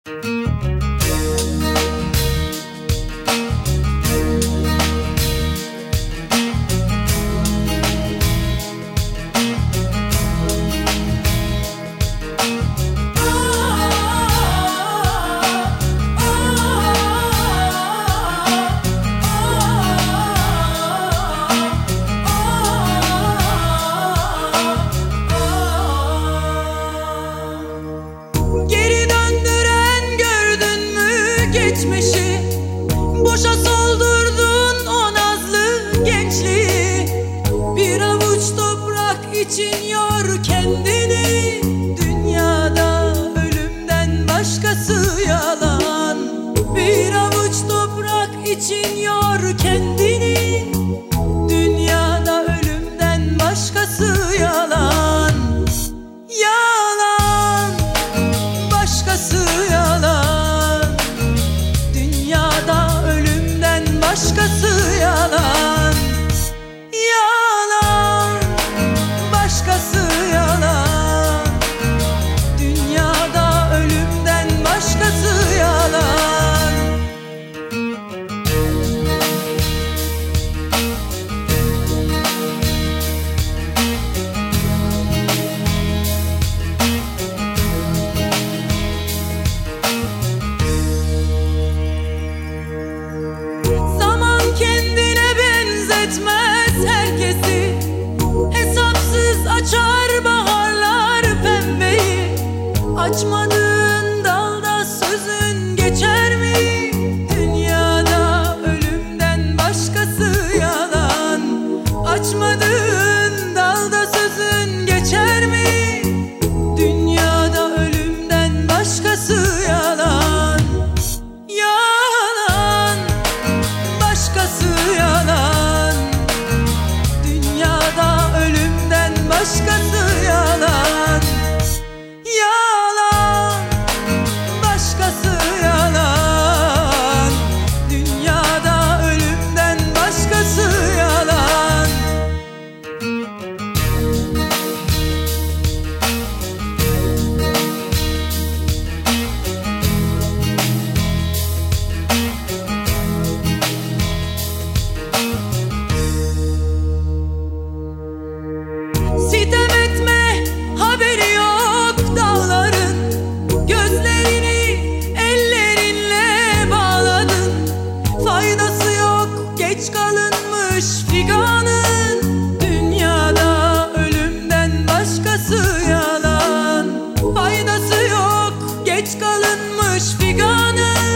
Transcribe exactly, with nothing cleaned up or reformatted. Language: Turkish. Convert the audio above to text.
Geçmişi boşa soldurdun o nazlı gençliği. Bir avuç toprak için yor kendini. Dünyada ölümden başkası yalan. Bir avuç toprak için yor kendini. Dünyada ölümden başkası yalan. Yalan, başkası yalan. Dünyada ölümden başkası yalan. Yalan, başkası yalan. Dünyada ölümden başkası yalan. Zaman kendine benzetmez herkesi. Hesapsız açar baharlar pembeyi. Açmadığın dalda sözün geçer mi? Dünyada ölümden başkası yalan. Açmadığın dalda sözün geçer mi? Dünyada ölümden başkası yalan. Yalan, başkası yalan. Dünyada ölümden başkası yalan. Yalan, başkası yalan. Dünyada ölümden başkası yalan. Sitem etme, haberi yok dağların. Gözlerini ellerinle bağladın. Faydası yok, geç kalınmış figanın. Dünyada ölümden başkası yalan. Faydası yok, geç kalınmış figanın.